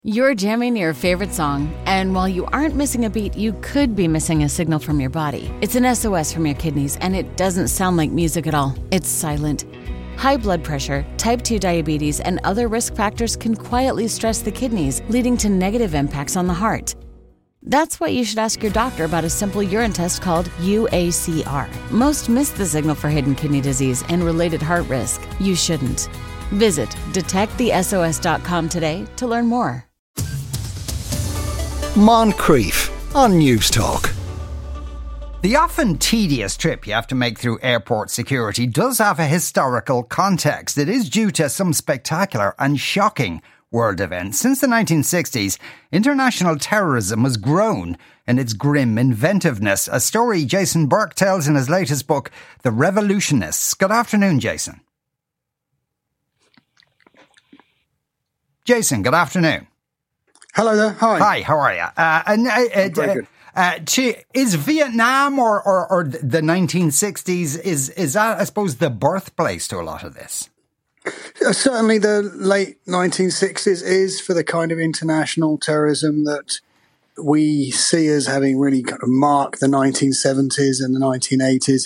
You're jamming your favorite song, and while you aren't missing a beat, you could be missing a signal from your body. It's an SOS from your kidneys, and it doesn't sound like music at all. It's silent. High blood pressure, type 2 diabetes, and other risk factors can quietly stress the kidneys, leading to negative impacts on the heart. That's why you should ask your doctor about a simple urine test called UACR. Most miss the signal for hidden kidney disease and related heart risk. You shouldn't. Visit detectthesos.com today to learn more. Moncrief on News Talk. The often tedious trip you have to make through airport security does have a historical context. It is due to some spectacular and shocking world events. Since the 1960s, international terrorism has grown in its grim inventiveness, a story Jason Burke tells in his latest book, The Revolutionists. Good afternoon, Jason. Jason, good afternoon. Hello there. Hi. Hi, how are you? Is Vietnam or the 1960s, is that, I suppose, the birthplace to a lot of this? Certainly the late 1960s is for the kind of international terrorism that we see as having really kind of marked the 1970s and the 1980s.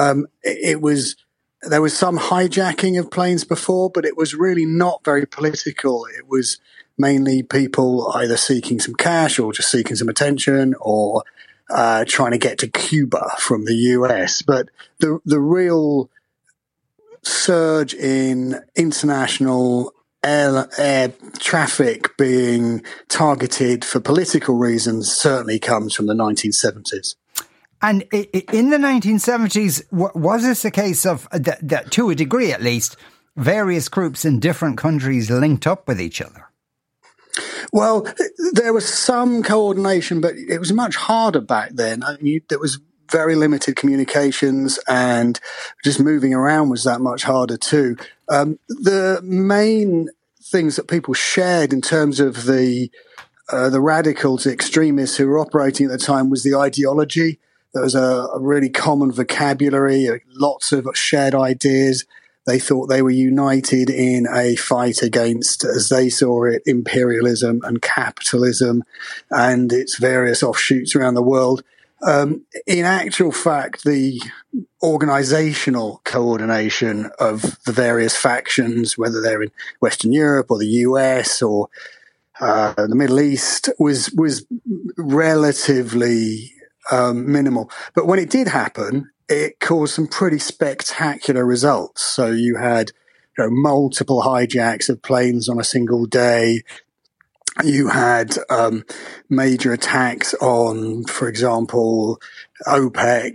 There was some hijacking of planes before, but it was really not very political. It was mainly people either seeking some cash or just seeking some attention or trying to get to Cuba from the US. But the real surge in international air traffic being targeted for political reasons certainly comes from the 1970s. And in the 1970s, was this a case of, that to a degree at least, various groups in different countries linked up with each other? Well, there was some coordination, but it was much harder back then. There was very limited communications, and just moving around was that much harder too. The main things that people shared in terms of the radicals, the extremists who were operating at the time was the ideology. There was a really common vocabulary, lots of shared ideas. They thought they were united in a fight against, as they saw it, imperialism and capitalism and its various offshoots around the world. In actual fact, the organizational coordination of the various factions, whether they're in Western Europe or the US or the Middle East, was relatively minimal. But when it did happen, it caused some pretty spectacular results. So you had multiple hijacks of planes on a single day. You had major attacks on, for example, OPEC,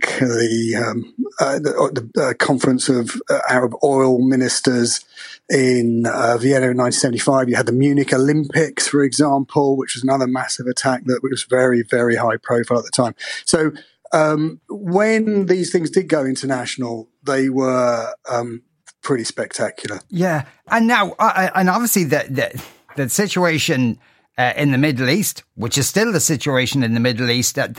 the Conference of Arab Oil Ministers in Vienna in 1975. You had the Munich Olympics, for example, which was another massive attack that was very, very high profile at the time. So when these things did go international, they were pretty spectacular. Yeah. And now, and obviously the situation in the Middle East, which is still the situation in the Middle East, from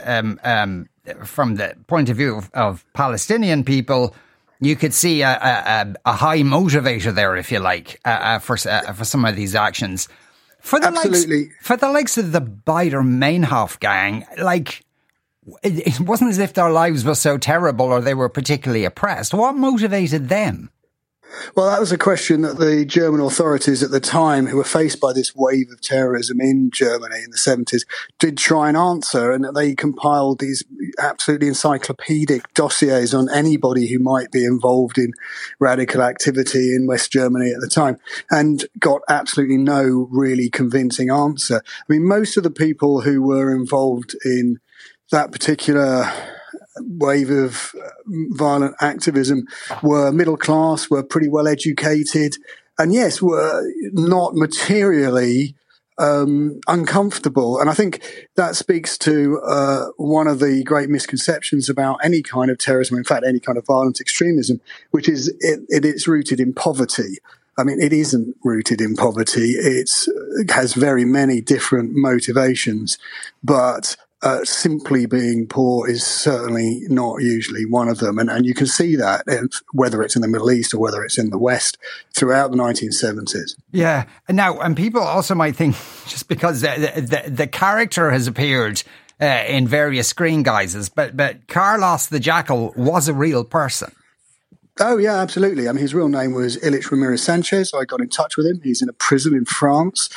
the point of view of Palestinian people, you could see a high motivator there, if you like, for some of these actions. For the likes of the Baader-Meinhof gang, it wasn't as if their lives were so terrible or they were particularly oppressed. What motivated them? Well, that was a question that the German authorities at the time, who were faced by this wave of terrorism in Germany in the 70s, did try and answer, and they compiled these absolutely encyclopedic dossiers on anybody who might be involved in radical activity in West Germany at the time, and got absolutely no really convincing answer. I mean, most of the people who were involved in that particular wave of violent activism were middle class, were pretty well educated, and yes, were not materially uncomfortable. And I think that speaks to one of the great misconceptions about any kind of terrorism, in fact, any kind of violent extremism, which is it's rooted in poverty. I mean, it isn't rooted in poverty. It has very many different motivations, but simply being poor is certainly not usually one of them. And you can see that, whether it's in the Middle East or whether it's in the West, throughout the 1970s. Yeah. Now, and people also might think, just because the character has appeared in various screen guises, but Carlos the Jackal was a real person. Oh, yeah, absolutely. I mean, his real name was Ilich Ramirez Sanchez. I got in touch with him. He's in a prison in France.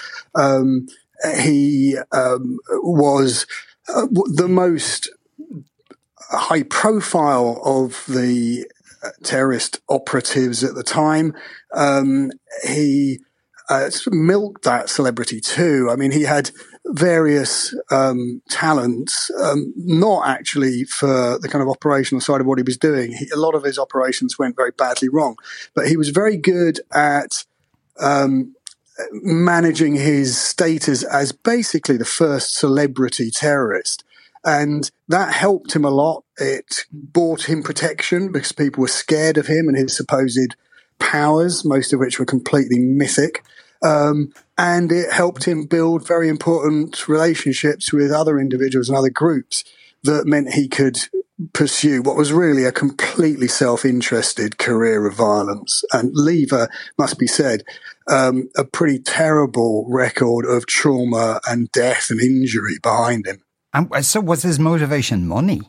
He was the most high profile of the terrorist operatives at the time. He sort of milked that celebrity too. I mean, he had various talents, not actually for the kind of operational side of what he was doing. A lot of his operations went very badly wrong, but he was very good at managing his status as basically the first celebrity terrorist. And that helped him a lot. It bought him protection because people were scared of him and his supposed powers, most of which were completely mythic. And it helped him build very important relationships with other individuals and other groups that meant he could pursue what was really a completely self-interested career of violence and leave, must be said, a pretty terrible record of trauma and death and injury behind him. And so was his motivation money?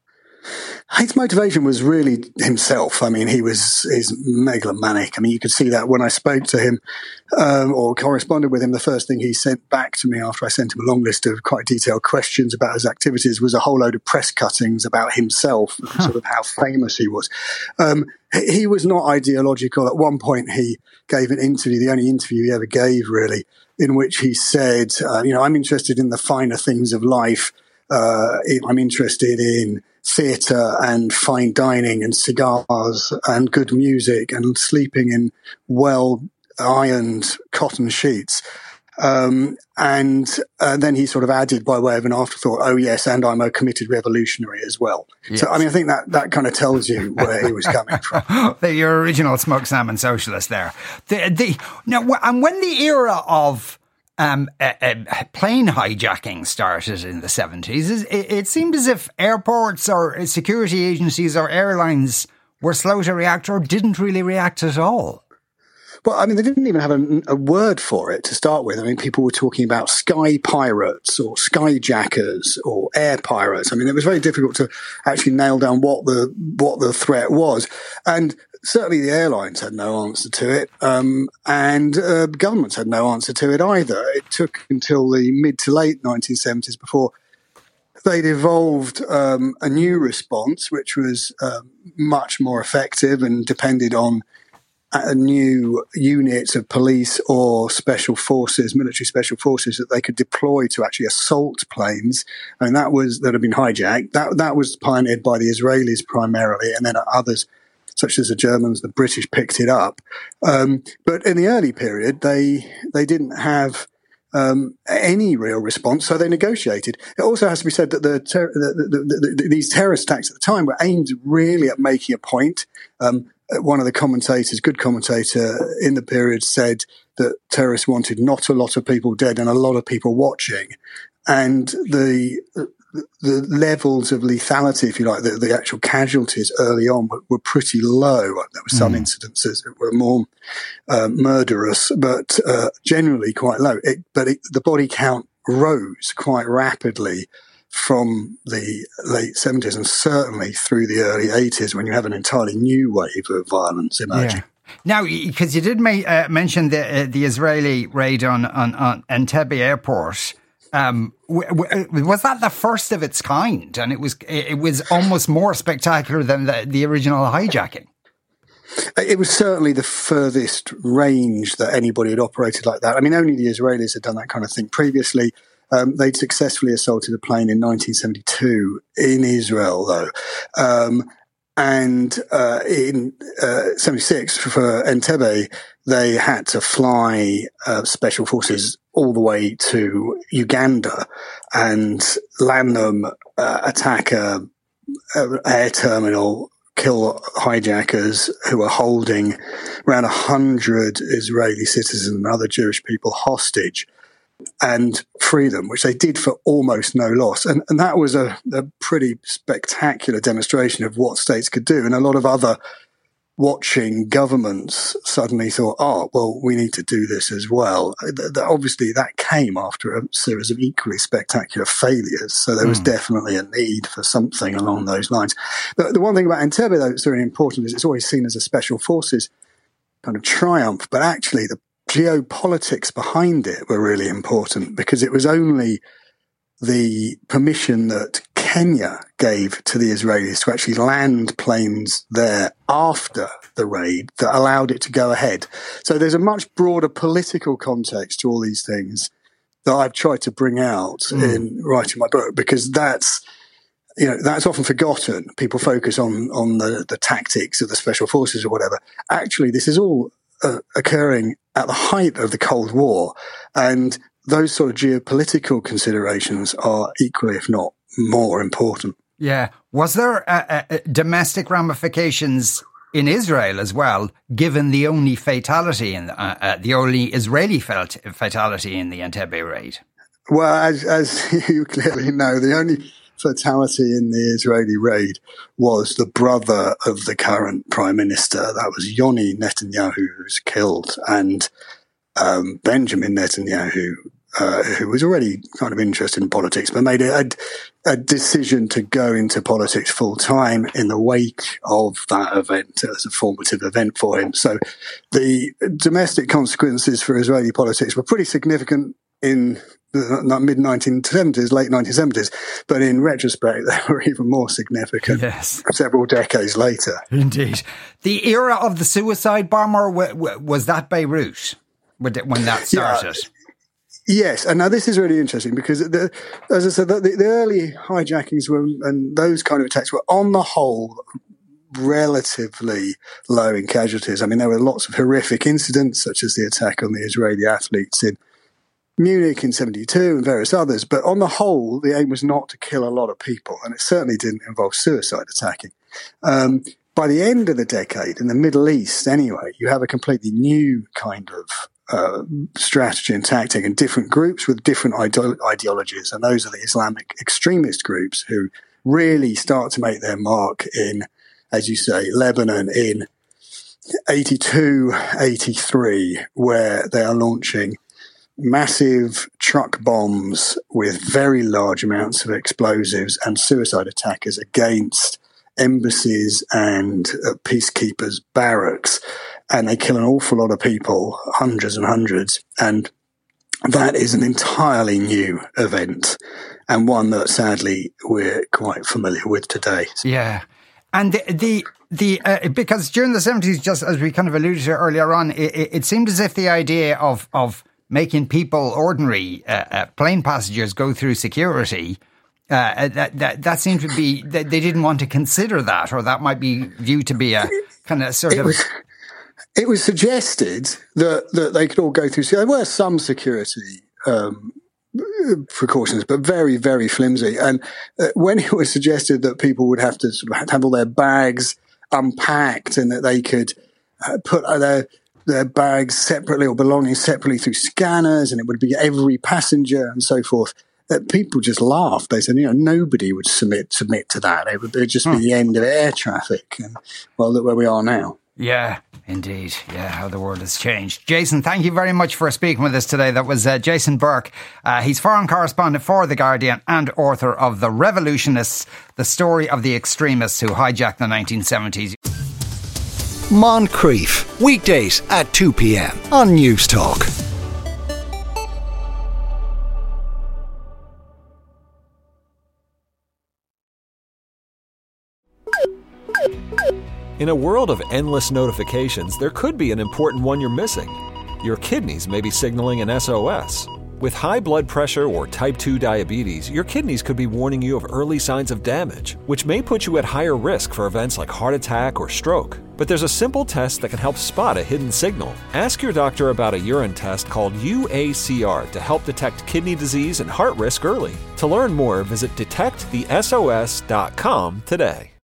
His motivation was really himself. I mean, he's megalomaniac. I mean, you could see that when I spoke to him or corresponded with him. The first thing he sent back to me after I sent him a long list of quite detailed questions about his activities was a whole load of press cuttings about himself, sort of how famous he was. He was not ideological. At one point, he gave an interview, the only interview he ever gave, really, in which he said, I'm interested in the finer things of life. I'm interested in theatre and fine dining and cigars and good music and sleeping in well-ironed cotton sheets. And then he sort of added by way of an afterthought, oh, yes, and I'm a committed revolutionary as well. Yes. So, I mean, I think that kind of tells you where he was coming from. Your original smoked salmon socialist there. Now, and when the era of plane hijacking started in the 70s, it seemed as if airports or security agencies or airlines were slow to react or didn't really react at all. Well, I mean, they didn't even have a word for it to start with. I mean, people were talking about sky pirates or skyjackers or air pirates. I mean, it was very difficult to actually nail down what the threat was. And certainly the airlines had no answer to it, and governments had no answer to it either. It took until the mid to late 1970s before they'd evolved a new response, which was much more effective and depended on new units of police or special forces, military special forces that they could deploy to actually assault planes. I mean, that had been hijacked. That was pioneered by the Israelis primarily, and then others, such as the Germans, the British picked it up. But in the early period, they didn't have any real response, so they negotiated. It also has to be said that these terrorist attacks at the time were aimed really at making a point. One of the commentators, good commentator in the period, said that terrorists wanted not a lot of people dead and a lot of people watching. And the levels of lethality, if you like, the actual casualties early on were pretty low. There were some incidences that were more murderous, but generally quite low. The body count rose quite rapidly from the late 70s and certainly through the early 80s when you have an entirely new wave of violence emerging. Yeah. Now, because you did mention the Israeli raid on Entebbe airport, was that the first of its kind? And it was almost more spectacular than the original hijacking. It was certainly the furthest range that anybody had operated like that. I mean, only the Israelis had done that kind of thing previously. They'd successfully assaulted a plane in 1972 in Israel, though. And in 76, for Entebbe, they had to fly special forces all the way to Uganda and land them, attack a air terminal, kill hijackers who were holding around 100 Israeli citizens and other Jewish people hostage. And free them, which they did for almost no loss. And that was a pretty spectacular demonstration of what states could do. And a lot of other watching governments suddenly thought, oh, well, we need to do this as well. Obviously, that came after a series of equally spectacular failures. So there was definitely a need for something along those lines. But the one thing about Entebbe, though, that's very important is it's always seen as a special forces kind of triumph. But actually, the geopolitics behind it were really important, because it was only the permission that Kenya gave to the Israelis to actually land planes there after the raid that allowed it to go ahead. So there's a much broader political context to all these things that I've tried to bring out in writing my book, because that's often forgotten. People focus on the tactics of the special forces or whatever. Actually, this is all occurring at the height of the Cold War, and those sort of geopolitical considerations are equally, if not more, important. Yeah. Was there domestic ramifications in Israel as well, given the only fatality in the only Israeli fatality in the Entebbe raid? Well, as you clearly know, the only fatality in the Israeli raid was the brother of the current prime minister. That was Yoni Netanyahu, who was killed, and Benjamin Netanyahu, who was already kind of interested in politics, but made a decision to go into politics full time in the wake of that event as a formative event for him. So the domestic consequences for Israeli politics were pretty significant in the mid-1970s, late 1970s, but in retrospect, they were even more significant several decades later. Indeed. The era of the suicide bomber, was that Beirut when that started? Yeah. Yes, and now this is really interesting because, as I said, the early hijackings and those kind of attacks were, on the whole, relatively low in casualties. I mean, there were lots of horrific incidents, such as the attack on the Israeli athletes in Munich in 1972 and various others. But on the whole, the aim was not to kill a lot of people, and it certainly didn't involve suicide attacking. By the end of the decade, in the Middle East anyway, you have a completely new kind of strategy and tactic, and different groups with different ideologies. And those are the Islamic extremist groups who really start to make their mark in, as you say, Lebanon in 82, 83, where they are launching massive truck bombs with very large amounts of explosives and suicide attackers against embassies and peacekeepers' barracks. And they kill an awful lot of people, hundreds and hundreds. And that is an entirely new event, and one that sadly we're quite familiar with today. Yeah. And because during the 70s, just as we kind of alluded to earlier on, it seemed as if the idea of making people, ordinary plane passengers, go through security, that seemed to be, they didn't want to consider that, or that might be viewed to be a kind of sort of... It was suggested that they could all go through. There were some security precautions, but very, very flimsy. And when it was suggested that people would have to sort of have all their bags unpacked, and that they could put their bags separately or belongings separately through scanners, and it would be every passenger and so forth, that people just laughed. They said, nobody would submit to that. It would just be the end of air traffic. And well, look where we are now. Yeah, indeed. Yeah, how the world has changed. Jason, thank you very much for speaking with us today. That was Jason Burke. He's foreign correspondent for The Guardian and author of The Revolutionists, the story of the extremists who hijacked the 1970s. Moncrief, weekdays at 2 p.m. on Newstalk. In a world of endless notifications, there could be an important one you're missing. Your kidneys may be signaling an SOS. With high blood pressure or type 2 diabetes, your kidneys could be warning you of early signs of damage, which may put you at higher risk for events like heart attack or stroke. But there's a simple test that can help spot a hidden signal. Ask your doctor about a urine test called UACR to help detect kidney disease and heart risk early. To learn more, visit detectthesos.com today.